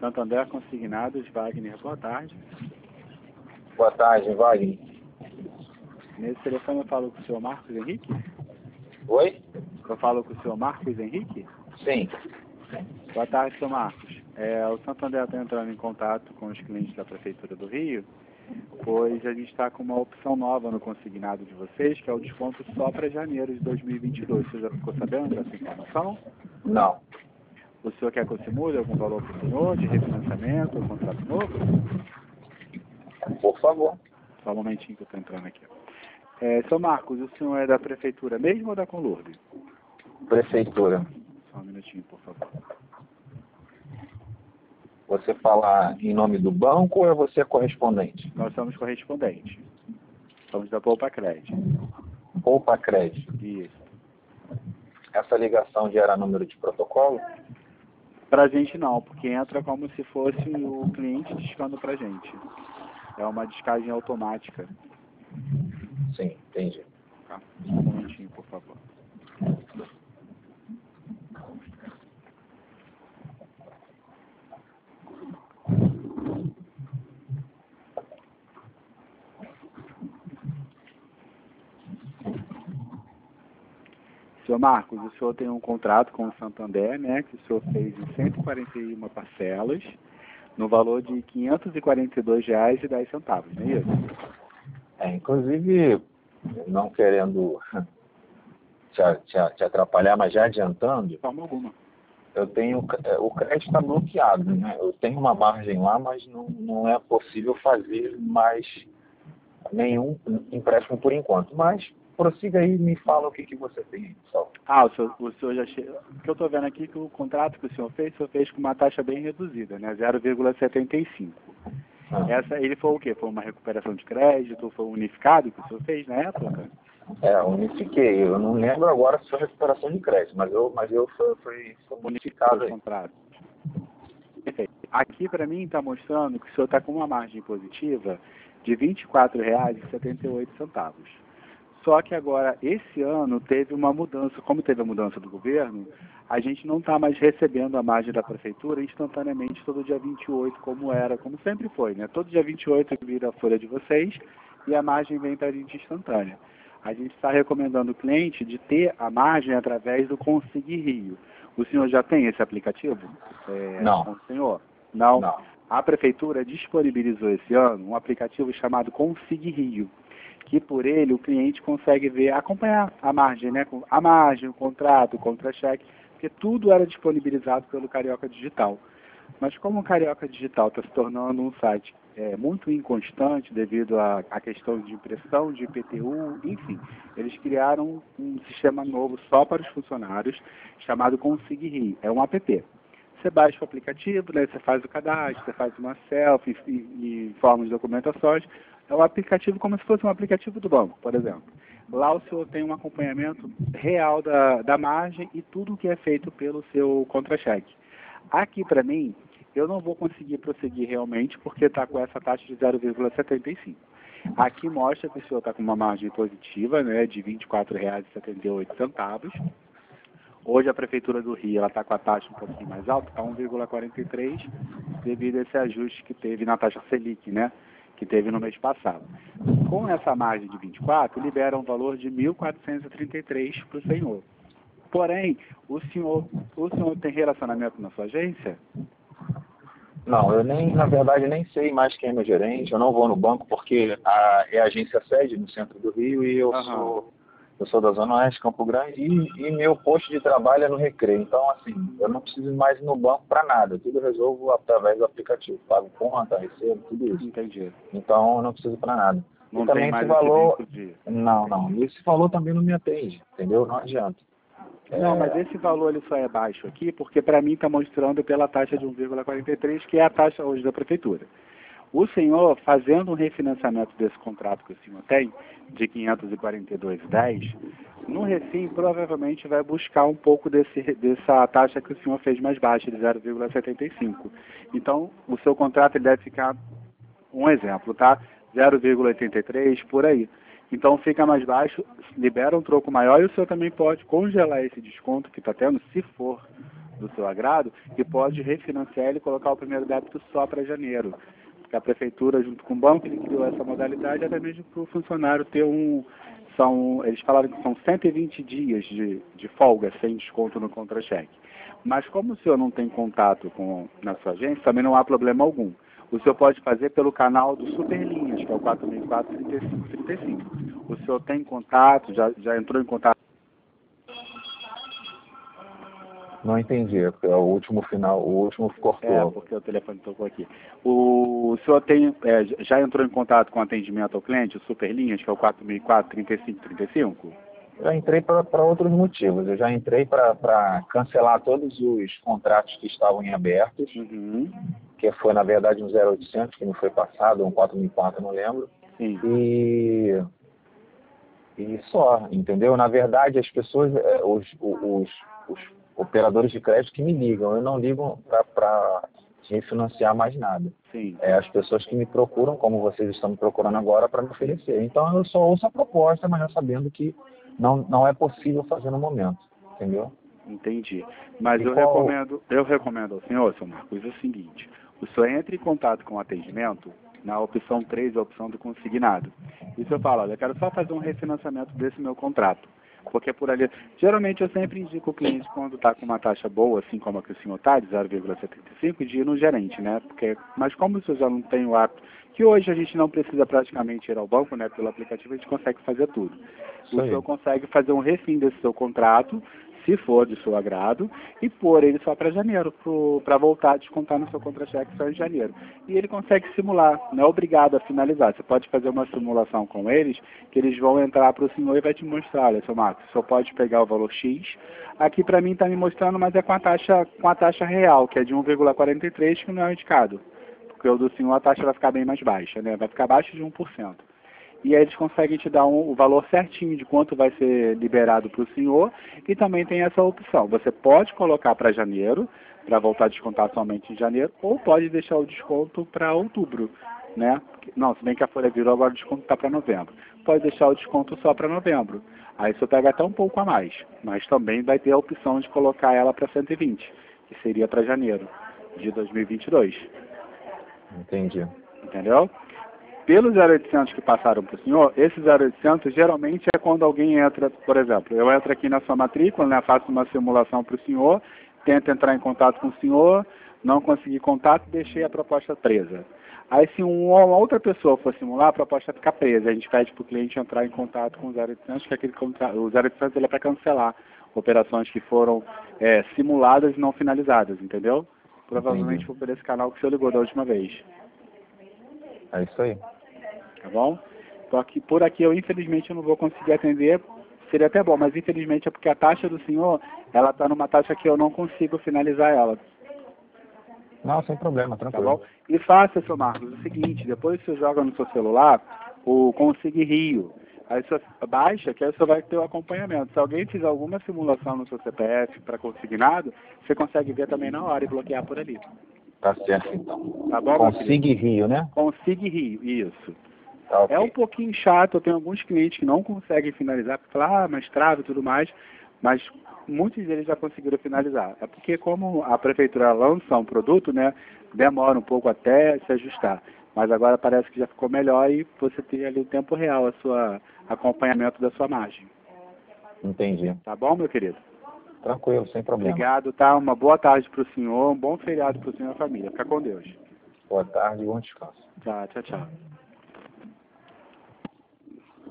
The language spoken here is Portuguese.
Santander Consignados, Wagner, boa tarde. Boa tarde, Wagner. Nesse telefone eu falo com o senhor Marcos Henrique? Oi? Eu falo com o senhor Marcos Henrique? Sim. Boa tarde, senhor Marcos. O Santander está entrando em contato com os clientes da Prefeitura do Rio, pois a gente está com uma opção nova no consignado de vocês, que é o desconto só para janeiro de 2022. Você já ficou sabendo dessa informação? Não. O senhor quer que eu simule algum valor para o senhor de refinanciamento ou contrato novo? Por favor. Só um momentinho que eu estou entrando aqui. Seu Marcos, o senhor é da Prefeitura mesmo ou da Conlurb? Prefeitura. Só um minutinho, por favor. Você fala em nome do banco ou é você correspondente? Nós somos correspondentes. Somos da Poupa Crédito. Poupa Crédito. Isso. Essa ligação gera número de protocolo? Pra gente não, porque entra como se fosse o cliente discando pra gente. É uma descagem automática. Sim, entendi. Tá. Só um momentinho, por favor. Senhor Marcos, o senhor tem um contrato com o Santander, né, que o senhor fez em 141 parcelas, no valor de R$ 542,10, não é isso? Inclusive, não querendo te atrapalhar, mas já adiantando, De forma alguma. eu tenho, o crédito está bloqueado, né? Eu tenho uma margem lá, mas não é possível fazer mais nenhum empréstimo por enquanto. Mas prossiga aí e me fala o que você tem aí, pessoal. O senhor já chegou. O que eu estou vendo aqui é que o contrato que o senhor fez com uma taxa bem reduzida, né? 0,75. Ele foi o quê? Foi uma recuperação de crédito? Foi um unificado que o senhor fez na época? Unifiquei. Eu não lembro agora se foi recuperação de crédito, mas eu fui unificado aí. Contrato. Perfeito. Aqui para mim está mostrando que o senhor está com uma margem positiva de R$ 24,78. Só que agora, esse ano, teve uma mudança. Como teve a mudança do governo, a gente não está mais recebendo a margem da prefeitura instantaneamente todo dia 28, como sempre foi, né? Todo dia 28 vira a folha de vocês e a margem vem para a gente instantânea. A gente está recomendando o cliente de ter a margem através do Consig Rio. O senhor já tem esse aplicativo? Não. Com o senhor? Não. Não. A prefeitura disponibilizou esse ano um aplicativo chamado Consig Rio, que por ele o cliente consegue acompanhar a margem, né? A margem, o contrato, o contra-cheque, porque tudo era disponibilizado pelo Carioca Digital. Mas como o Carioca Digital está se tornando um site muito inconstante devido à questão de impressão, de IPTU, enfim, eles criaram um sistema novo só para os funcionários, chamado Consig Rio. É um app. Você baixa o aplicativo, né, você faz o cadastro, você faz uma selfie e informa as documentações. É um aplicativo como se fosse um aplicativo do banco, por exemplo. Lá o senhor tem um acompanhamento real da margem e tudo que é feito pelo seu contra-cheque. Aqui, para mim, eu não vou conseguir prosseguir realmente porque está com essa taxa de 0,75. Aqui mostra que o senhor está com uma margem positiva, né, de R$ 24,78. Hoje a Prefeitura do Rio está com a taxa um pouquinho mais alta, está 1,43, devido a esse ajuste que teve na taxa Selic, né, que teve no mês passado. Com essa margem de 24, libera um valor de 1.433 para o senhor. Porém, o senhor tem relacionamento na sua agência? Não, na verdade, nem sei mais quem é meu gerente. Eu não vou no banco porque é a agência sede no centro do Rio e eu sou da Zona Oeste, Campo Grande, e meu posto de trabalho é no Recreio. Então, assim, eu não preciso mais ir no banco para nada. Tudo eu resolvo através do aplicativo. Pago conta, recebo, tudo isso. Entendi. Então, eu não preciso para nada. Não e também tem mais esse valor... esse dia. Não. Esse valor também não me atende, entendeu? Não adianta. Não, mas esse valor ele só é baixo aqui porque para mim está mostrando pela taxa de 1,43, que é a taxa hoje da Prefeitura. O senhor, fazendo um refinanciamento desse contrato que o senhor tem, de 542,10, no Recim provavelmente vai buscar um pouco dessa taxa que o senhor fez mais baixa, de 0,75. Então, o seu contrato ele deve ficar, um exemplo, tá? 0,83, por aí. Então fica mais baixo, libera um troco maior e o senhor também pode congelar esse desconto que está tendo, se for do seu agrado e pode refinanciar ele e colocar o primeiro débito só para janeiro. Porque a prefeitura, junto com o banco, ele criou essa modalidade até mesmo para o funcionário ter eles falaram que são 120 dias de folga sem desconto no contra-cheque. Mas como o senhor não tem contato na sua agência, também não há problema algum. O senhor pode fazer pelo canal do Superlinhas, que é o 464-3535. O senhor tem contato, já entrou em contato? Não entendi, é o último cortou. Porque o telefone tocou aqui. O senhor já entrou em contato com atendimento ao cliente, o Superlinhas, que é o 464-3535? Já entrei para outros motivos. Eu já entrei para cancelar todos os contratos que estavam em abertos, que foi, na verdade, um 0800 que me foi passado, um 4004, não lembro. Sim. E só, entendeu? Na verdade, as pessoas, os operadores de crédito que me ligam, eu não ligo para refinanciar mais nada. Sim. É as pessoas que me procuram, como vocês estão me procurando agora, para me oferecer. Então, eu só ouço a proposta, mas já sabendo que não é possível fazer no momento, entendeu? Entendi. Mas eu recomendo ao senhor, seu Marcos, o seguinte: o senhor entra em contato com o atendimento na opção 3, a opção do consignado. E o senhor fala, olha, eu quero só fazer um refinanciamento desse meu contrato. Porque por ali, geralmente eu sempre indico o cliente quando está com uma taxa boa, assim como a que o senhor está, de 0,75, de ir no gerente, né? Mas como o senhor já não tem o hábito, que hoje a gente não precisa praticamente ir ao banco, né? Pelo aplicativo a gente consegue fazer tudo. O senhor consegue fazer um refim desse seu contrato, se for de seu agrado, e pôr ele só para janeiro, para voltar a descontar no seu contra-cheque só em janeiro. E ele consegue simular, não é obrigado a finalizar. Você pode fazer uma simulação com eles, que eles vão entrar para o senhor e vai te mostrar, olha, seu Marcos, o senhor pode pegar o valor X, aqui para mim está me mostrando, mas é com a taxa real, que é de 1,43, que não é indicado. Porque o do senhor a taxa vai ficar bem mais baixa, né? Vai ficar abaixo de 1%. E aí eles conseguem te dar o valor certinho de quanto vai ser liberado para o senhor, e também tem essa opção. Você pode colocar para janeiro, para voltar a descontar somente em janeiro, ou pode deixar o desconto para outubro, né? Não, se bem que a folha virou, agora o desconto está para novembro. Pode deixar o desconto só para novembro. Aí você pega até um pouco a mais, mas também vai ter a opção de colocar ela para 120, que seria para janeiro de 2022. Entendi. Entendeu? Pelos 0800 que passaram para o senhor, esses 0800 geralmente é quando alguém entra, por exemplo, eu entro aqui na sua matrícula, né, faço uma simulação para o senhor, tento entrar em contato com o senhor, não consegui contato, deixei a proposta presa. Aí se uma outra pessoa for simular, a proposta fica presa. A gente pede para o cliente entrar em contato com o 0800, que o 0800 ele é para cancelar operações que foram simuladas e não finalizadas, entendeu? Provavelmente foi por esse canal que o senhor ligou da última vez. É isso aí. Tá bom? Só que por aqui eu infelizmente não vou conseguir atender, seria até bom, mas infelizmente é porque a taxa do senhor, ela está numa taxa que eu não consigo finalizar ela. Não, sem problema, tranquilo. Tá bom? E faça, seu Marcos, o seguinte, depois você joga no seu celular o Consig Rio. Aí você baixa, que aí você vai ter o acompanhamento. Se alguém fizer alguma simulação no seu CPF para consignado, você consegue ver também na hora e bloquear por ali. Tá certo, então. Tá bom, Consig Rio, né? Consig Rio, isso. Tá, okay. É um pouquinho chato, eu tenho alguns clientes que não conseguem finalizar, porque falam, mas trava e tudo mais, mas muitos deles já conseguiram finalizar. É porque como a prefeitura lança um produto, né, demora um pouco até se ajustar. Mas agora parece que já ficou melhor e você tem ali o tempo real, acompanhamento da sua margem. Entendi. Tá bom, meu querido? Tranquilo, sem problema. Obrigado, tá? Uma boa tarde para o senhor, um bom feriado para o senhor e a família. Fica com Deus. Boa tarde e bom descanso. Tá, tchau, tchau.